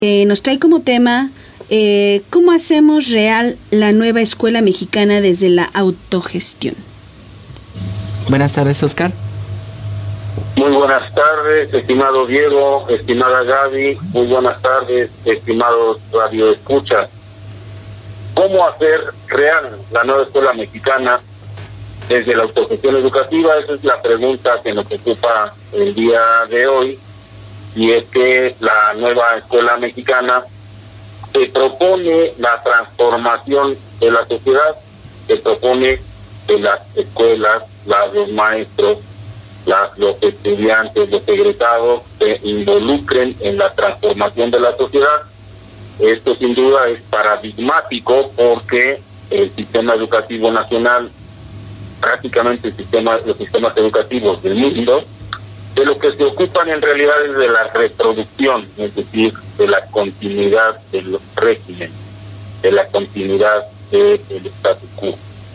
nos trae como tema ¿cómo hacemos real la nueva escuela mexicana desde la autogestión? Buenas tardes, Oscar. Muy buenas tardes, estimado Diego, estimada Gaby, muy buenas tardes, estimados radioescuchas. ¿Cómo hacer real la nueva escuela mexicana desde la autogestión educativa? Esa es la pregunta que nos ocupa el día de hoy, y es que la nueva escuela mexicana se propone la transformación de la sociedad, se propone que las escuelas, los maestros, los estudiantes, los egresados se involucren en la transformación de la sociedad. Esto sin duda es paradigmático porque el sistema educativo nacional, prácticamente los sistemas educativos del mundo, de lo que se ocupan en realidad es de la reproducción, es decir, de la continuidad del régimen, de la continuidad del status quo.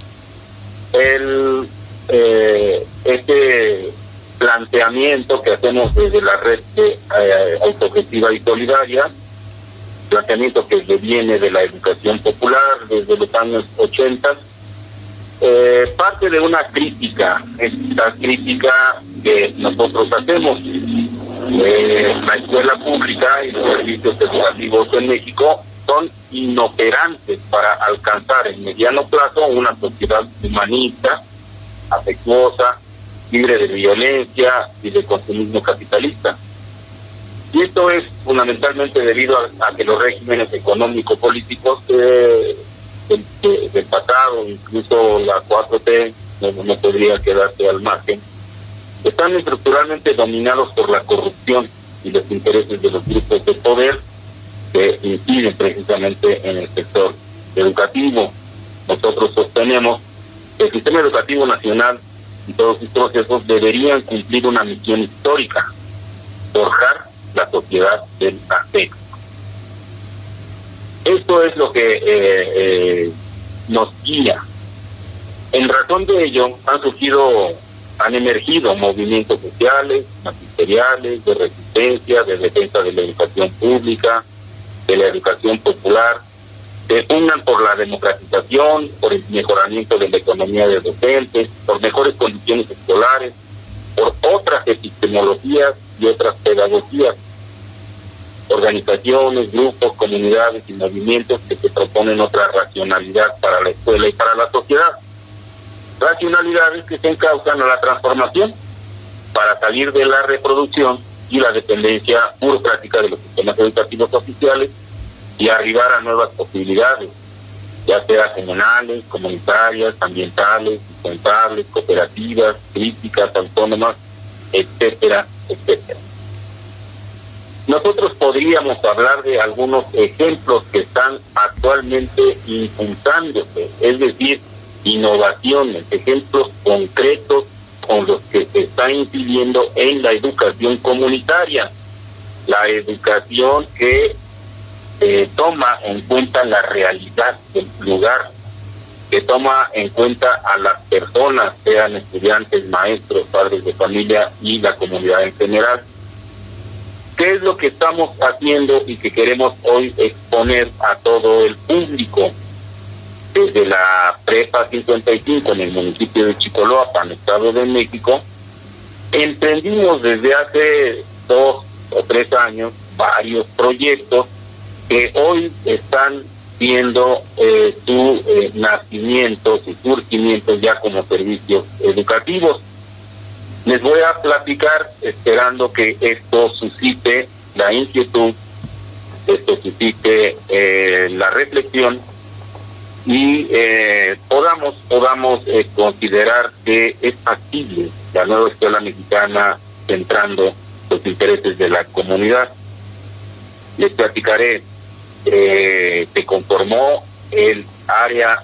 Este planteamiento que hacemos desde la red autogestiva y solidaria, planteamiento que viene de la educación popular desde los años 80, parte de una crítica, esta crítica que nosotros hacemos. La escuela pública y los servicios educativos en México son inoperantes para alcanzar en mediano plazo una sociedad humanista, afectuosa, libre de violencia y de consumismo capitalista. Y esto es fundamentalmente debido a que los regímenes económico-políticos del pasado, incluso la 4T, no podría quedarse al margen, están estructuralmente dominados por la corrupción y los intereses de los grupos de poder que inciden precisamente en el sector educativo. Nosotros sostenemos que el sistema educativo nacional y todos sus procesos deberían cumplir una misión histórica: forjar la sociedad del afecto. Esto es lo que nos guía. En razón de ello han emergido movimientos sociales, magisteriales, de resistencia, de defensa de la educación pública, de la educación popular, que pugnan por la democratización, por el mejoramiento de la economía de docentes, por mejores condiciones escolares, por otras epistemologías y otras pedagogías. Organizaciones, grupos, comunidades y movimientos que se proponen otra racionalidad para la escuela y para la sociedad. Racionalidades que se encausan a la transformación para salir de la reproducción y la dependencia burocrática de los sistemas educativos oficiales y arribar a nuevas posibilidades, ya sea comunales, comunitarias, ambientales, sustentables, cooperativas, críticas, autónomas, etcétera, etcétera. Nosotros podríamos hablar de algunos ejemplos que están actualmente impulsándose, es decir, innovaciones, ejemplos concretos con los que se está incidiendo en la educación comunitaria, la educación que toma en cuenta la realidad del lugar, que toma en cuenta a las personas, sean estudiantes, maestros, padres de familia y la comunidad en general. ¿Qué es lo que estamos haciendo y que queremos hoy exponer a todo el público? Desde la Prepa 55 en el municipio de Chicoloapan, Estado de México, emprendimos desde hace 2 o 3 años varios proyectos que hoy están viendo su nacimiento, su surgimiento ya como servicios educativos. Les voy a platicar esperando que esto suscite la inquietud, esto suscite la reflexión y podamos considerar que es factible la nueva escuela mexicana centrando los intereses de la comunidad. Les platicaré, se conformó el área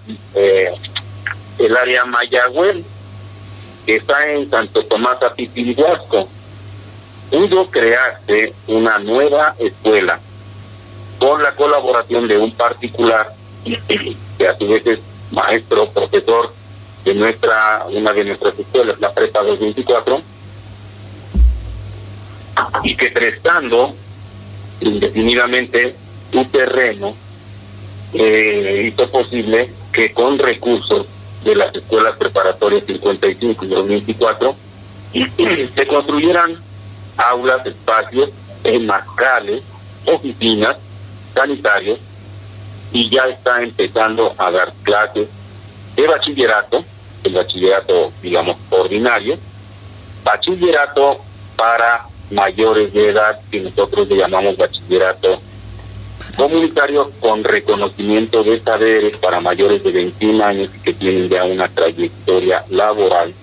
Mayagüel, que está en Santo Tomás Apipilhuasco. Pudo crearse una nueva escuela con la colaboración de un particular que a su vez es maestro, profesor de una de nuestras escuelas, la Prepa 224, y que prestando indefinidamente su terreno, hizo posible que con recursos de las escuelas preparatorias 55 y 2024 se construyeran aulas, espacios, mascales, oficinas, sanitarios, y ya está empezando a dar clases de bachillerato, el bachillerato, digamos, ordinario, bachillerato para mayores de edad, que nosotros le llamamos bachillerato comunitario, con reconocimiento de saberes para mayores de 21 años y que tienen ya una trayectoria laboral.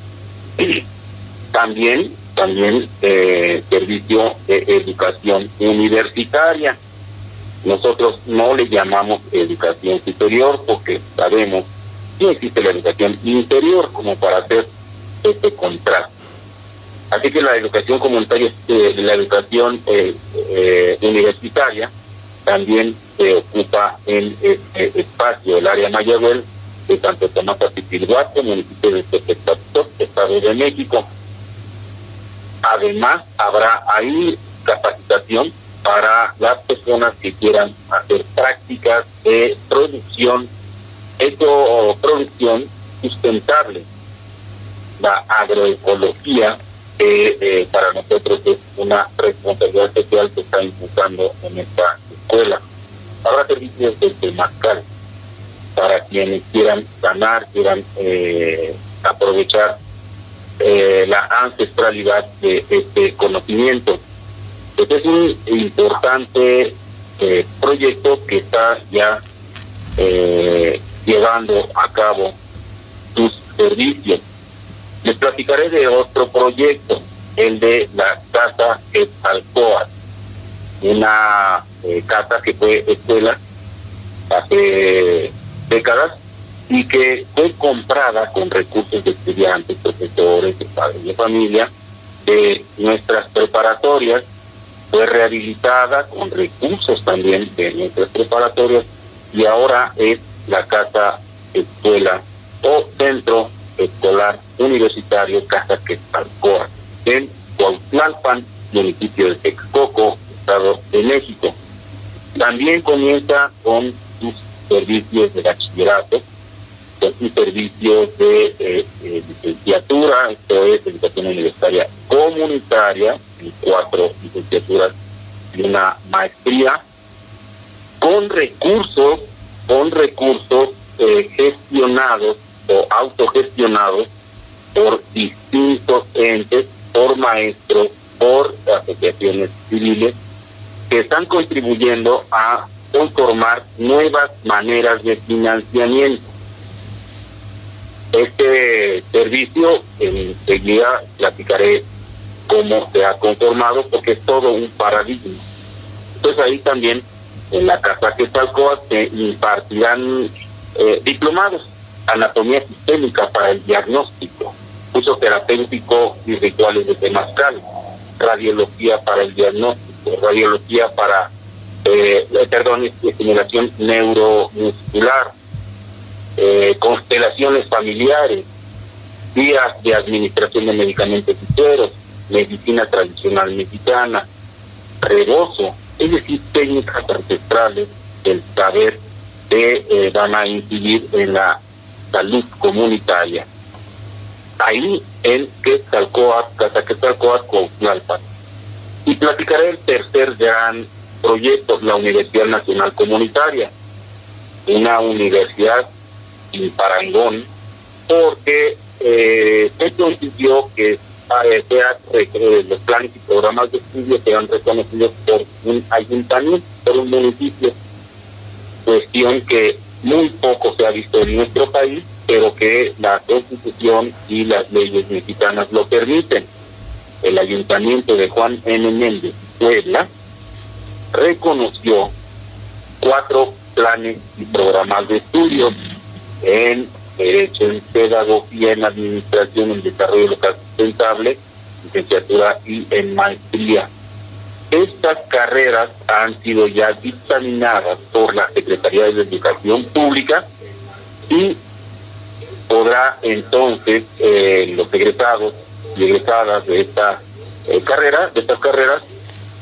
También servicio de educación universitaria. Nosotros no le llamamos educación superior porque sabemos que existe la educación inferior como para hacer este contraste. Así que la educación comunitaria, la educación universitaria, también se ocupa en este espacio, el área Mayagüel, de Santo Tomás Atipilhuaco, municipio de Tepetaptoc, Estado de México. Además, habrá ahí capacitación para las personas que quieran hacer prácticas de producción, ecoproducción sustentable. La agroecología, para nosotros es una responsabilidad especial que está impulsando en esta escuela. Habrá servicios de temazcal para quienes quieran sanar, quieran aprovechar la ancestralidad de este conocimiento. Este es un importante proyecto que está ya llevando a cabo sus servicios. Les platicaré de otro proyecto, el de la Casa Quetzalcóatl, una casa que fue escuela hace décadas y que fue comprada con recursos de estudiantes, profesores, de padres de familia, de nuestras preparatorias, fue rehabilitada con recursos también de nuestras preparatorias y ahora es la Casa Escuela o Centro Escolar Universitario Casa Quetzalcóatl en Cuautlalpan, municipio de Texcoco, Estado de México. También comienza con sus servicios de bachillerato, con sus servicios de licenciatura, esto es educación universitaria comunitaria, y 4 licenciaturas y una maestría, con recursos gestionados o autogestionados por distintos entes, por maestros, por asociaciones civiles, que están contribuyendo a conformar nuevas maneras de financiamiento. Este servicio, enseguida platicaré cómo se ha conformado, porque es todo un paradigma. Entonces ahí también, en la Casa Quetzalcóatl, se impartirán diplomados, anatomía sistémica para el diagnóstico, uso terapéutico y rituales de temazcal, radiología para el diagnóstico, radiología para estimulación neuromuscular, constelaciones familiares, vías de administración de medicamentos y sueros, medicina tradicional mexicana, rebozo, es decir, técnicas ancestrales del saber que van a incidir en la salud comunitaria. Ahí en Quetzalcóatl, Casa Quetzalcóatl, Cuautlalpan. Y platicaré el tercer gran proyecto, la Universidad Nacional Comunitaria, una universidad sin parangón, porque se consiguió que los planes y programas de estudio sean reconocidos por un ayuntamiento, por un municipio, cuestión que muy poco se ha visto en nuestro país, pero que la Constitución y las leyes mexicanas lo permiten. El ayuntamiento de Juan N. Méndez, Puebla, reconoció 4 planes y programas de estudios en Derecho, en Pedagogía, en Administración, en Desarrollo Local Sustentable, licenciatura y en maestría. Estas carreras han sido ya dictaminadas por la Secretaría de Educación Pública y podrá entonces los egresados y egresadas de esta de estas carreras,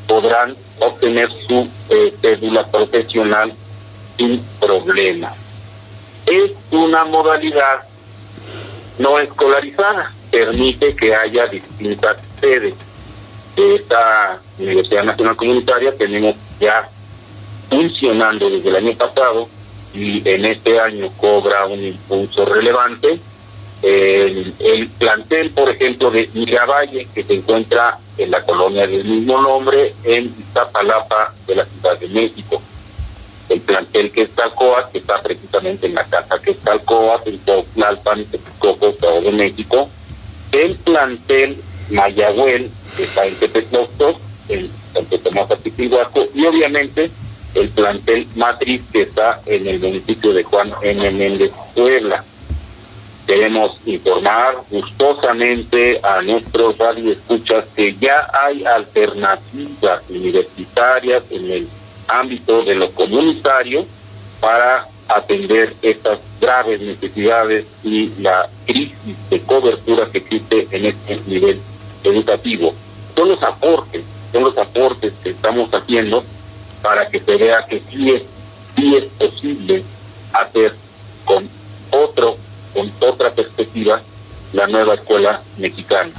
podrán obtener su cédula profesional sin problema. Es una modalidad no escolarizada, permite que haya distintas sedes. De esta Universidad Nacional Comunitaria tenemos ya funcionando desde el año pasado y en este año cobra un impulso relevante. El plantel, por ejemplo, de Miravalle, que se encuentra en la colonia del mismo nombre, en Iztapalapa de la Ciudad de México. El plantel Quetzalcóatl, que está precisamente en la casa Quetzalcóatl, en Tlalpan, Texcoco, Estado de México. El plantel Mayagüel, que está en Tepetlosto, en Tepetlán, y obviamente el plantel Matriz, que está en el municipio de Juan M. Méndez, Puebla. Queremos informar gustosamente a nuestros radioescuchas que ya hay alternativas universitarias en el ámbito de lo comunitario para atender estas graves necesidades y la crisis de cobertura que existe en este nivel educativo. Son los aportes que estamos haciendo para que se vea que sí es posible hacer con otra perspectiva la nueva escuela mexicana.